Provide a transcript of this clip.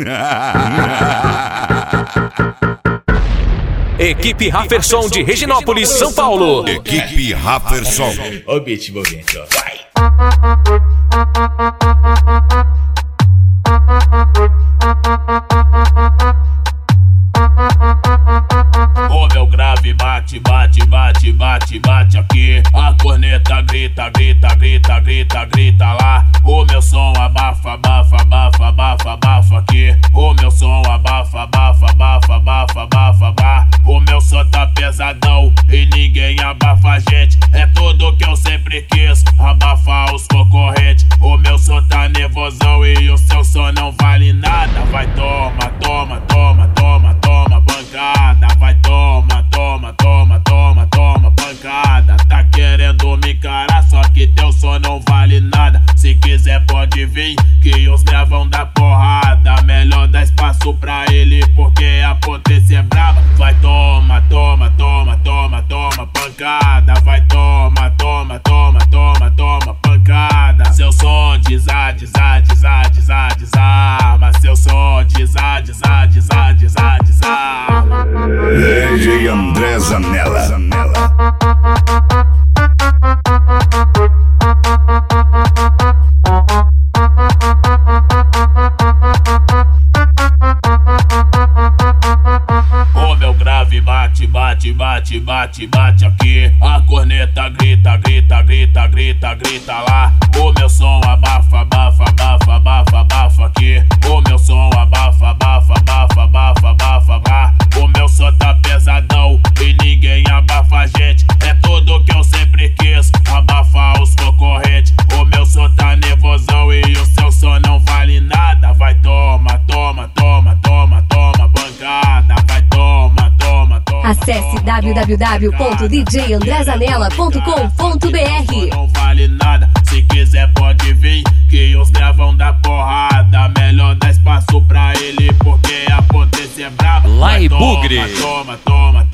Equipe Rafferson de Reginópolis, São Paulo. Equipe Rafferson. Ó o beat envolvente, ó. Vai! O meu grave bate, bate, bate, bate, bate aqui. A corneta grita, grita, grita, grita, grita lá. O meu som abafa, abafa, abafa, abafa, abafa aqui. O meu som abafa, abafa, abafa, abafa, abafa, abafa. O meu som tá pesadão e ninguém abafa a gente. É tudo que eu sempre quis, abafar os concorrentes. O meu som tá nervosão e o seu som não vale nada. Vai toma, toma, toma, toma, toma pancada. Vai toma, toma, toma, toma, toma pancada. Tá querendo me encarar, só que teu som não vale nada. Se quiser pode vir, que os gravão da porrada. Melhor dar espaço pra ele, porque a potência é brava. Vai toma, toma, toma, toma, toma pancada. Vai toma, toma, toma, toma, toma pancada. Seu som desarma. Seu som desarma. DJ André Zanella. O meu grave bate, bate, bate, bate, bate aqui. A corneta grita, grita, grita, grita, grita lá. O meu som abafa, abafa, abafa, abafa, abafa aqui. O meu som abafa, abafa, abafa, abafa, abafa, abafa. O meu som tá pesadão e ninguém abafa a gente. É tudo que eu sempre quis, abafar os concorrentes. O meu som tá nervosão e o seu som não vale nada. Vai toma, toma, toma, toma, toma pancada. Vai toma, toma, toma. Acesse www.djandrezanella.com.br. Não vale nada, se quiser pode vir, que os gravão da porrada. Melhor dar espaço pra ele, porque a potência é brava. Lá e Bugre. Toma, toma, toma.